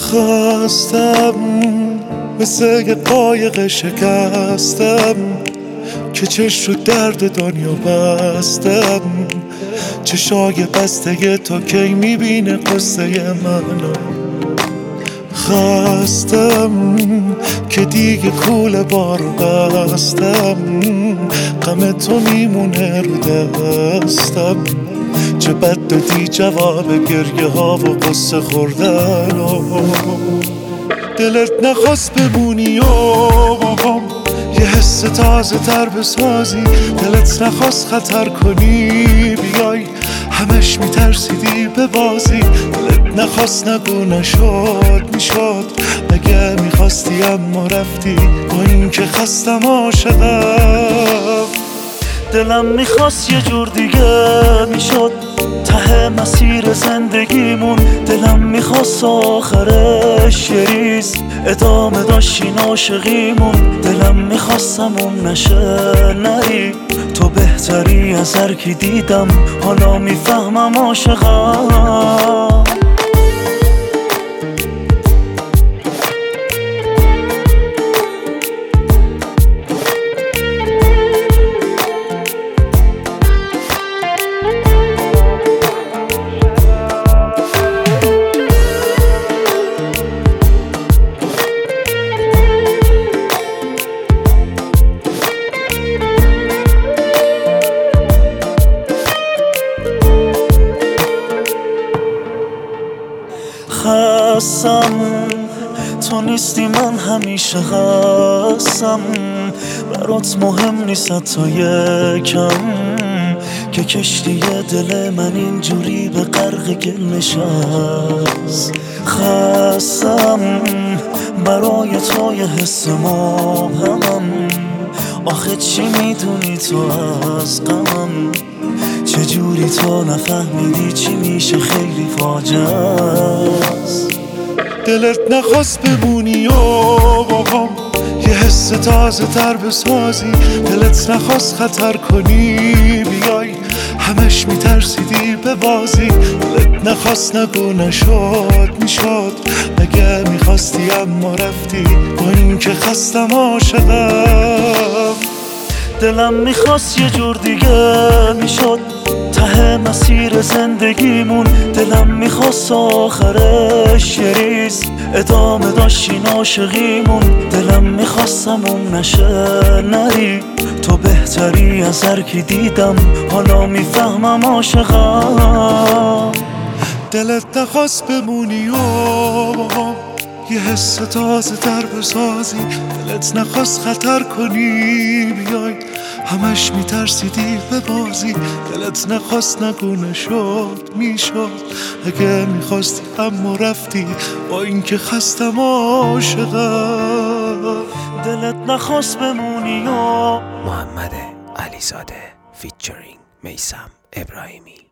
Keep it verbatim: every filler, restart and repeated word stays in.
خواستم مثل یه قایق شکستم که چش رو درد دنیا بستم. چشای بسته تو کی میبینه قصه منو. خواستم که دیگه کوله بارو بستم. غم تو میمونه رو دستم. چه بد دادی جواب گریه ها و قصه خوردن و دلت نخواست بمونی و یه حس تازه تر بسازی. دلت نخواست خطر کنی بیای همش میترسیدی به بازی. دلت نخواست نگو نشد میشد مگه میخواستی اما رفتی با این که خستم عاشقم. دلم میخواست یه جور دیگه میشد ته مسیر زندگیمون. دلم میخواست آخرش یه ریز ادامه داشتین عاشقیمون. دلم میخواستم اون نشه نری تو بهتری از هر کی دیدم. حالا میفهمم عاشقم. خستم تو نیستی من همیشه خستم. برات مهم نیست تا یکم که کشتی دل من اینجوری به غرق گل نشست. خستم برای تو یه حس مبهمم. آخه چی میدونی تو از غمم؟ چجوری تو نفهمیدی چی میشه خیلی فاجعه است. دلت نخواست بمونی و بابام یه حس تازه تر بسازی. دلت نخواست خطر کنی بیای همش میترسیدی به بازی. دلت نخواست نگو نشد میشد مگه میخواستی اما رفتی با این که خستم عاشقم. دلم میخواست یه جور دیگه میشد ته مسیر زندگیمون. دلم میخواست آخرش یه ریز ادامه داشتین عاشقیمون. دلم میخواستم اون نشه نری تو بهتری از هر کی دیدم. حالا میفهمم عاشقم. دلت نخواست بمونی و یه حس تازه تر بسازی. دلت نخواست خطر کنی بیای همش میترسیدی به بازی. دلت نخواست نگو نشد میشد اگه میخواستی اما رفتی با این که خستم عاشقم. دلت نخواست بمونی و محمد علیزاده فیچرینگ میثم ابراهیمی.